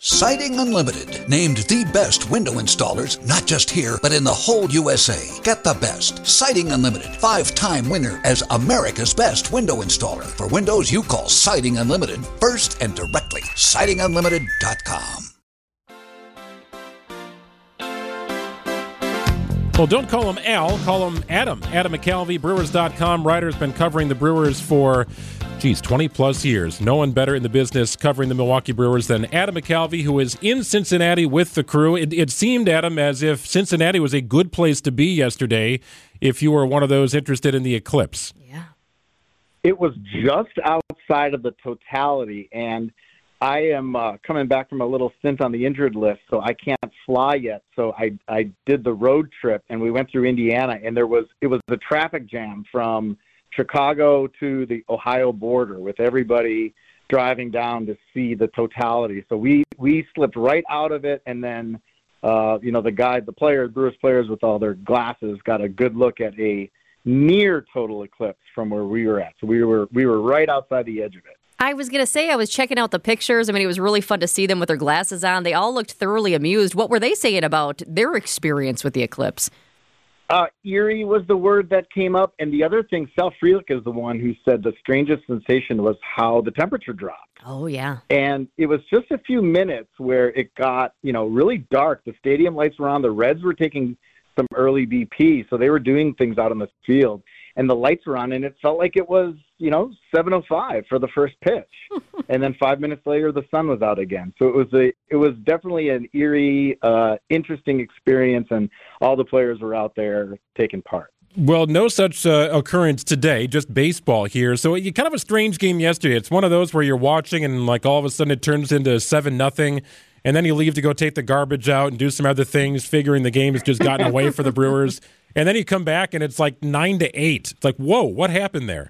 Siding Unlimited, named the best window installers, not just here, but in the whole USA. Get the best. Siding Unlimited, 5-time winner as America's best window installer. For windows you call Siding Unlimited first and directly. SidingUnlimited.com. Well, don't call him Al, call him Adam. Adam McCalvy, Brewers.com. Writer's been covering the Brewers for 20-plus years. No one better in the business covering the Milwaukee Brewers than Adam McCalvy, who is in Cincinnati with the crew. It seemed, Adam, as if Cincinnati was a good place to be yesterday if you were one of those interested in the eclipse. Yeah. It was just outside of the totality, and I am coming back from a little stint on the injured list, so I can't fly yet. So I did the road trip, and we went through Indiana, and it was a traffic jam from Chicago to the Ohio border with everybody driving down to see the totality. So we slipped right out of it, and then Brewers players with all their glasses got a good look at a near total eclipse from where we were at. So we were right outside the edge of it. I was going to say, I was checking out the pictures. I mean, it was really fun to see them with their glasses on. They all looked thoroughly amused. What were they saying about their experience with the eclipse? Eerie was the word that came up. And the other thing, Sal Frelick is the one who said the strangest sensation was how the temperature dropped. Oh, yeah. And it was just a few minutes where it got, really dark. The stadium lights were on. The Reds were taking some early BP, so they were doing things out on the field. And the lights were on, and it felt like it was, 7:05 for the first pitch. And then 5 minutes later, the sun was out again. So it was definitely an eerie, interesting experience, and all the players were out there taking part. Well, no such occurrence today, just baseball here. So you kind of a strange game yesterday. It's one of those where you're watching, and like all of a sudden it turns into 7-0. And then you leave to go take the garbage out and do some other things, figuring the game has just gotten away for the Brewers. And then you come back and it's like 9-8. It's like, whoa, what happened there?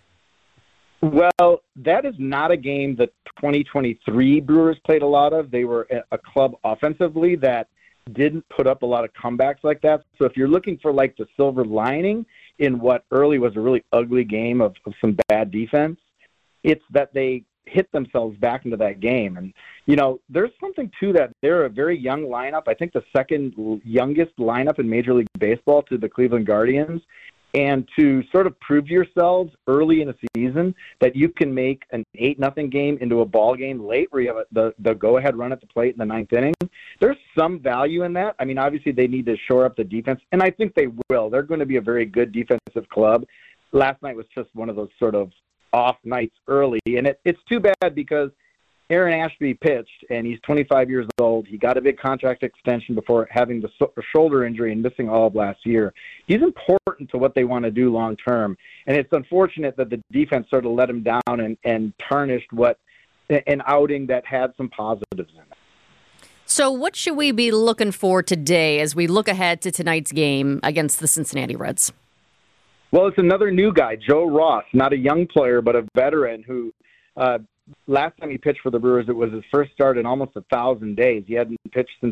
Well, that is not a game that 2023 Brewers played a lot of. They were a club offensively that didn't put up a lot of comebacks like that. So if you're looking for like the silver lining in what early was a really ugly game of some bad defense, it's that they hit themselves back into that game. And, there's something to that. They're a very young lineup. I think the second youngest lineup in Major League Baseball to the Cleveland Guardians. And to sort of prove to yourselves early in the season that you can make an 8-0 game into a ball game late where you have the go-ahead run at the plate in the ninth inning, there's some value in that. I mean, obviously they need to shore up the defense, and I think they will. They're going to be a very good defensive club. Last night was just one of those sort of off nights early, and it's too bad because Aaron Ashby pitched, and he's 25 years old. He got a big contract extension before having the shoulder injury and missing all of last year. He's important to what they want to do long term, and it's unfortunate that the defense sort of let him down and tarnished an outing that had some positives in it. So what should we be looking for today as we look ahead to tonight's game against the Cincinnati Reds? Well, it's another new guy, Joe Ross, not a young player, but a veteran who last time he pitched for the Brewers, it was his first start in almost 1,000 days. He hadn't pitched since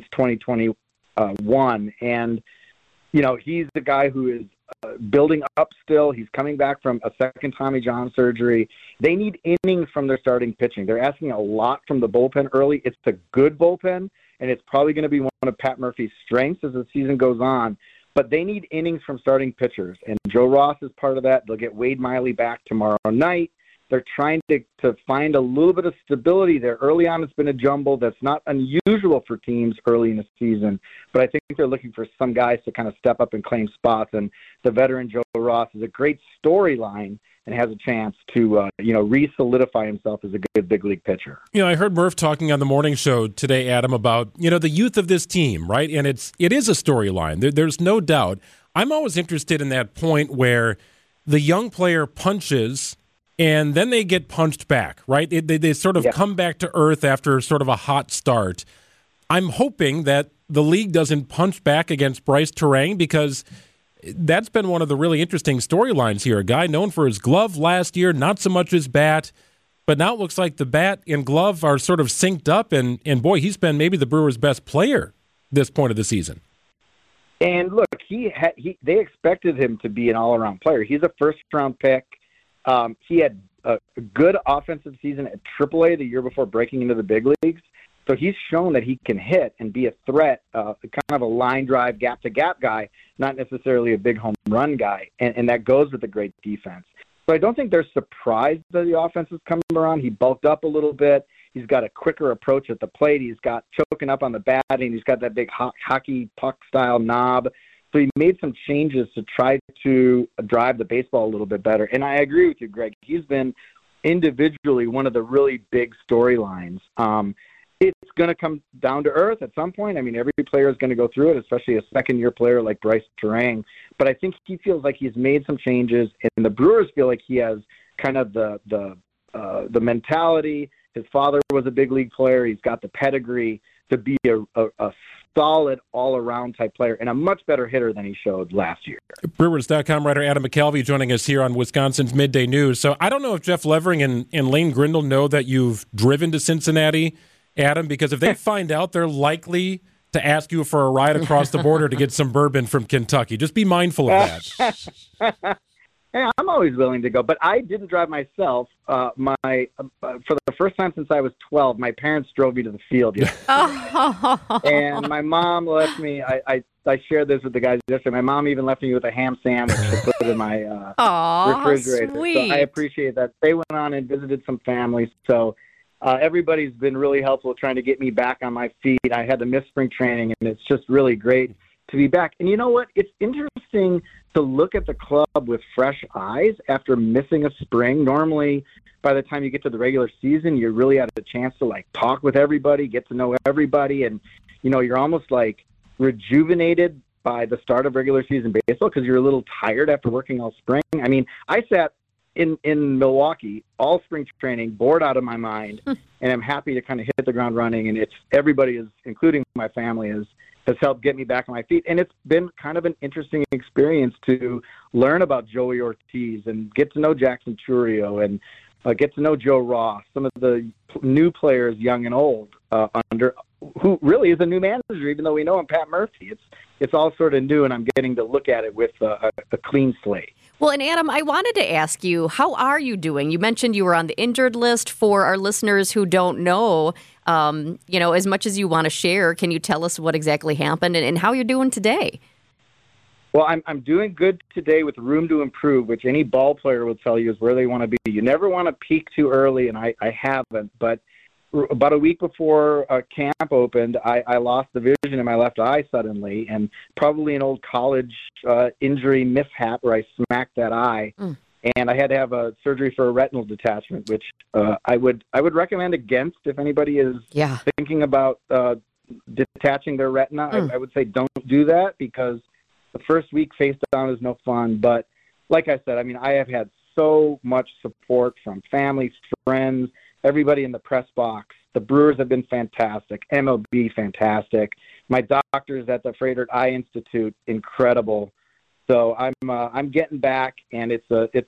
2021. And, he's the guy who is building up still. He's coming back from a second Tommy John surgery. They need innings from their starting pitching. They're asking a lot from the bullpen early. It's a good bullpen, and it's probably going to be one of Pat Murphy's strengths as the season goes on. But they need innings from starting pitchers, and Joe Ross is part of that. They'll get Wade Miley back tomorrow night. They're trying to find a little bit of stability there. Early on, it's been a jumble that's not unusual for teams early in the season, but I think they're looking for some guys to kind of step up and claim spots, and the veteran Joe Ross is a great storyline and has a chance to, re-solidify himself as a good big league pitcher. I heard Murph talking on the morning show today, Adam, about, the youth of this team, right? And it is a storyline. There's no doubt. I'm always interested in that point where the young player punches and then they get punched back, right? They sort of come back to earth after sort of a hot start. I'm hoping that the league doesn't punch back against Bryce Terang because that's been one of the really interesting storylines here. A guy known for his glove last year, not so much his bat, but now it looks like the bat and glove are sort of synced up, and boy, he's been maybe the Brewers' best player this point of the season. And look, they expected him to be an all-around player. He's a first-round pick. He had a good offensive season at AAA the year before breaking into the big leagues. So he's shown that he can hit and be a threat, kind of a line drive, gap-to-gap guy, not necessarily a big home run guy, and that goes with a great defense. So I don't think they're surprised that the offense is coming around. He bulked up a little bit. He's got a quicker approach at the plate. He's got choking up on the batting. He's got that big hockey puck-style knob. So he made some changes to try to drive the baseball a little bit better. And I agree with you, Greg. He's been individually one of the really big storylines. It's going to come down to earth at some point. I mean, every player is going to go through it, especially a second-year player like Bryce Terang. But I think he feels like he's made some changes, and the Brewers feel like he has kind of the mentality. His father was a big league player. He's got the pedigree to be a solid all-around type player and a much better hitter than he showed last year. Brewers.com writer Adam McCalvy joining us here on Wisconsin's Midday News. So I don't know if Jeff Levering and Lane Grindle know that you've driven to Cincinnati, Adam, because if they find out, they're likely to ask you for a ride across the border to get some bourbon from Kentucky. Just be mindful of that. Hey, I'm always willing to go, but I didn't drive myself. For the first time since I was 12, my parents drove me to the field yesterday. And my mom left me. I shared this with the guys yesterday. My mom even left me with a ham sandwich to put in my refrigerator. Sweet. So I appreciate that. They went on and visited some families. So everybody's been really helpful trying to get me back on my feet. I had to miss spring training, and it's just really great to be back. And you know what? It's interesting to look at the club with fresh eyes after missing a spring. Normally, by the time you get to the regular season, you really had a chance to talk with everybody, get to know everybody, and you're almost rejuvenated by the start of regular season baseball because you're a little tired after working all spring. I mean, I sat in Milwaukee all spring training, bored out of my mind, and I'm happy to kind of hit the ground running. And everybody is, including my family, has helped get me back on my feet. And it's been kind of an interesting experience to learn about Joey Ortiz and get to know Jackson Churio and get to know Joe Ross, some of the new players, young and old, who really is a new manager, even though we know him, Pat Murphy. It's all sort of new, and I'm getting to look at it with a clean slate. Well, and Adam, I wanted to ask you, how are you doing? You mentioned you were on the injured list. For our listeners who don't know, as much as you want to share, can you tell us what exactly happened and how you're doing today? Well, I'm doing good today with room to improve, which any ball player will tell you is where they want to be. You never want to peak too early, and I haven't. But about a week before camp opened, I lost the vision in my left eye suddenly, and probably an old college injury mishap where I smacked that eye. And I had to have a surgery for a retinal detachment, which I would recommend against if anybody is thinking about detaching their retina. I would say don't do that because the first week face down is no fun. But like I said, I mean, I have had so much support from family, friends, everybody in the press box. The Brewers have been fantastic. MLB, fantastic. My doctors at the Froedtert Eye Institute, incredible. So I'm getting back, and it's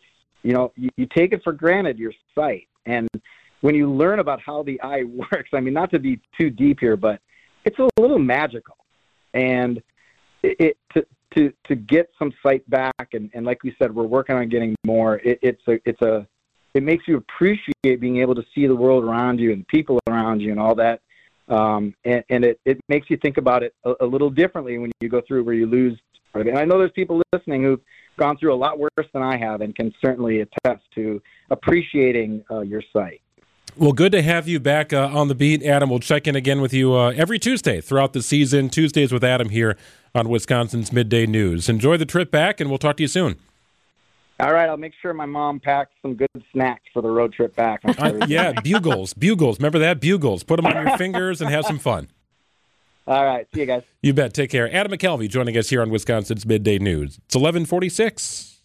you take it for granted, your sight. And when you learn about how the eye works, I mean, not to be too deep here, but it's a little magical. And to get some sight back, and like we said, we're working on getting more. It makes you appreciate being able to see the world around you and people around you and all that. And it makes you think about it a little differently when you go through where you lose. And I know there's people listening who've gone through a lot worse than I have and can certainly attest to appreciating your sight. Well, good to have you back on the beat, Adam. We'll check in again with you every Tuesday throughout the season. Tuesdays with Adam here on Wisconsin's Midday News. Enjoy the trip back, and we'll talk to you soon. All right, I'll make sure my mom packs some good snacks for the road trip back. Yeah, Bugles. Remember that? Bugles. Put them on your fingers and have some fun. All right, see you guys. You bet. Take care. Adam McCalvy joining us here on Wisconsin's Midday News. It's 11:46.